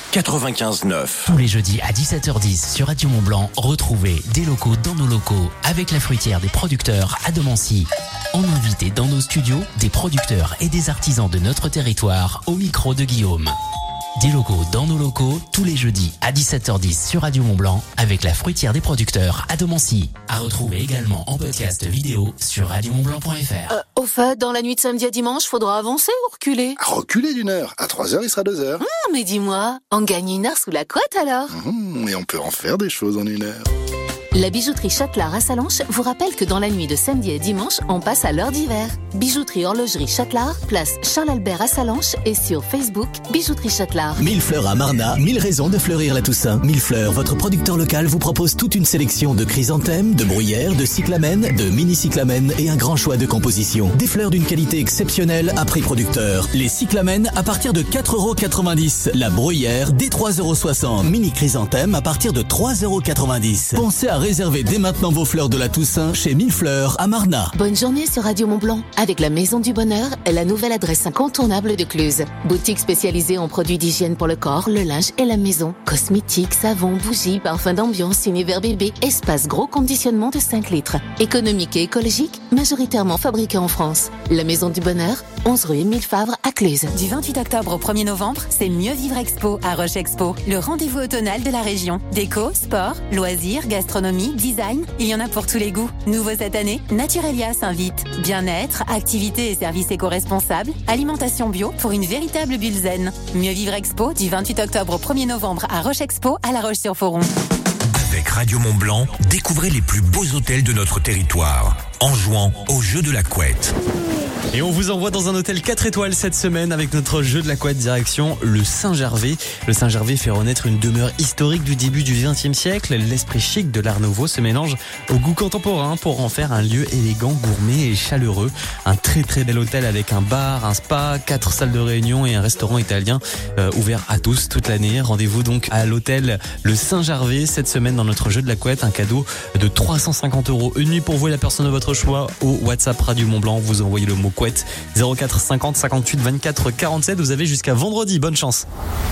[SPEAKER 3] 95.9.
[SPEAKER 6] Tous les jeudis à 17h10 sur Radio Mont-Blanc, retrouvez Des locaux dans nos locaux avec la fruitière des producteurs à Domancy. On invite dans nos studios des producteurs et des artisans de notre territoire au micro de Guillaume. Des locaux dans nos locaux, tous les jeudis à 17h10 sur Radio Mont-Blanc avec la fruitière des producteurs à Domancy. À retrouver également en podcast vidéo sur radiomontblanc.fr.
[SPEAKER 8] Au fait, dans la nuit de samedi à dimanche, faudra avancer ou reculer?
[SPEAKER 9] Reculer d'1 heure. À 3h, il sera 2h.
[SPEAKER 8] Mais dis-moi, on gagne 1 heure sous la couette alors?
[SPEAKER 9] Et on peut en faire des choses en 1 heure.
[SPEAKER 8] La bijouterie Châtelard à Sallanches vous rappelle que dans la nuit de samedi à dimanche, on passe à l'heure d'hiver. Bijouterie Horlogerie Châtelard, place Charles-Albert à Sallanches et sur Facebook, Bijouterie Châtelard.
[SPEAKER 10] 1000 fleurs à Marnat, 1000 raisons de fleurir la Toussaint. 1000 fleurs, votre producteur local vous propose toute une sélection de chrysanthèmes, de bruyères, de cyclamènes, de mini-cyclamènes et un grand choix de compositions. Des fleurs d'une qualité exceptionnelle à prix producteur. Les cyclamènes à partir de 4,90 €. La bruyère dès 3,60 €. Mini-chrysanthème à partir de 3,90 €. Pensez à réservez dès maintenant vos fleurs de la Toussaint chez 1000 fleurs à Marnat.
[SPEAKER 8] Bonne journée sur Radio Mont-Blanc avec la Maison du Bonheur, la nouvelle adresse incontournable de Cluse. Boutique spécialisée en produits d'hygiène pour le corps, le linge et la maison. Cosmétiques, savons, bougies, parfums d'ambiance, univers bébé, espace gros conditionnement de 5 litres. Économique et écologique, majoritairement fabriqué en France. La Maison du Bonheur, 11 rue Émile Favre à Cluse.
[SPEAKER 25] Du 28 octobre au 1er novembre, c'est Mieux Vivre Expo à Roche Expo, le rendez-vous automnal de la région. Déco, sport, loisirs, gastronomie, design, il y en a pour tous les goûts. Nouveau cette année, Naturelia s'invite. Bien-être, activités et services éco-responsables, alimentation bio pour une véritable bulle zen. Mieux Vivre Expo du 28 octobre au 1er novembre à Roche Expo à La Roche-sur-Foron.
[SPEAKER 3] Avec Radio Mont-Blanc, découvrez les plus beaux hôtels de notre territoire en jouant au jeu de la couette.
[SPEAKER 14] Et on vous envoie dans un hôtel 4 étoiles cette semaine avec notre jeu de la couette direction le Saint-Gervais. Le Saint-Gervais fait renaître une demeure historique du début du XXe siècle. L'esprit chic de l'Art Nouveau se mélange au goût contemporain pour en faire un lieu élégant, gourmet et chaleureux. Un très très bel hôtel avec un bar, un spa, 4 salles de réunion et un restaurant italien ouvert à tous toute l'année. Rendez-vous donc à l'hôtel le Saint-Gervais cette semaine dans notre jeu de la couette. Un cadeau de 350 €. Une nuit pour vous et la personne de votre choix. Au WhatsApp Radio Mont-Blanc, vous envoyez le mot couette 04 50 58 24 47. Vous avez jusqu'à vendredi. Bonne chance.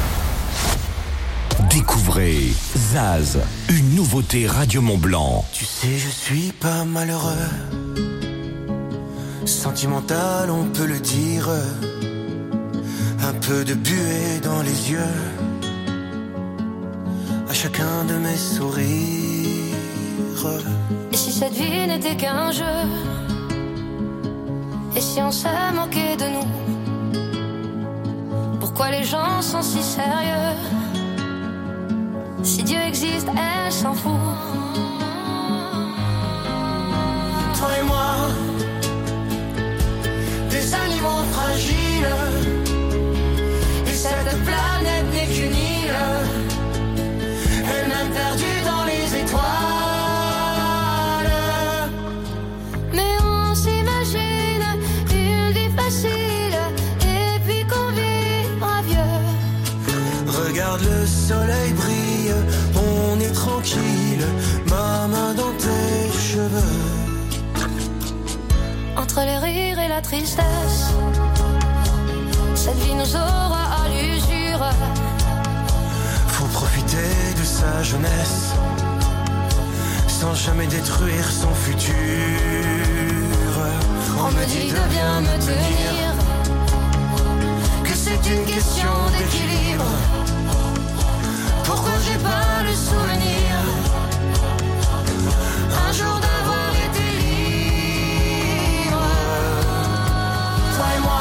[SPEAKER 3] Découvrez Zaz, une nouveauté Radio Mont-Blanc.
[SPEAKER 29] Tu sais, je suis pas malheureux. Sentimental, on peut le dire. Un peu de buée dans les yeux. À chacun de mes sourires.
[SPEAKER 27] Et si cette vie n'était qu'un jeu? Et si on se moquait de nous? Pourquoi les gens sont si sérieux? Si Dieu existe, elle s'en fout.
[SPEAKER 29] Toi et moi, des animaux fragiles. Et cette planète n'est qu'une île, elle-même perdue dans les étoiles.
[SPEAKER 27] Mais on s'imagine une vie facile, et puis qu'on vivra vieux.
[SPEAKER 29] Regarde le soleil brille, on est tranquille, ma main dans tes cheveux.
[SPEAKER 27] Entre les rires et la tristesse, cette vie nous aura à l'usure.
[SPEAKER 29] Faut profiter de sa jeunesse, sans jamais détruire son futur.
[SPEAKER 27] On me dit de bien me tenir,
[SPEAKER 29] que c'est une question d'équilibre. Pourquoi j'ai pas le souvenir un jour d'avoir été libre? Toi et moi,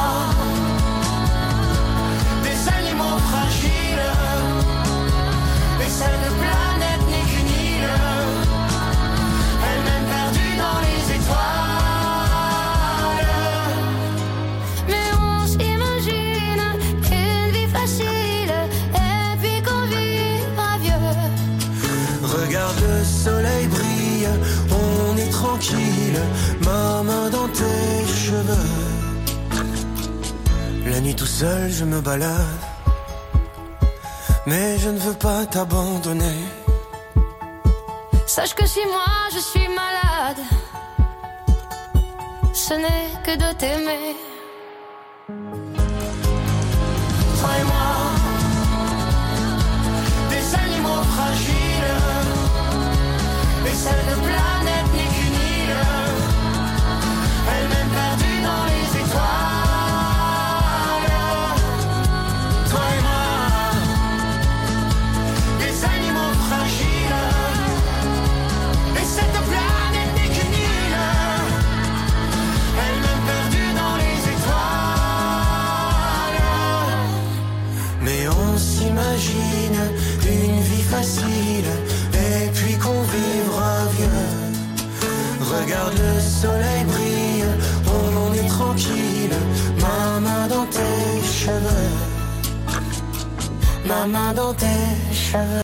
[SPEAKER 29] des animaux fragiles, et cette planète n'est qu'une île, elle-même perdue dans les étoiles.
[SPEAKER 27] mais on s'imagine une vie facile, et puis qu'on vivra vieux.
[SPEAKER 29] Regarde le soleil brille, on est tranquille, ma main dans tes cheveux. La nuit tout seul je me balade, mais je ne veux pas t'abandonner.
[SPEAKER 27] Sache que si moi je suis malade, ce n'est que de t'aimer.
[SPEAKER 29] Toi et moi, facile, et puis qu'on vivra vieux. Regarde le soleil brille, on est tranquille, ma main dans tes cheveux, ma main dans tes cheveux.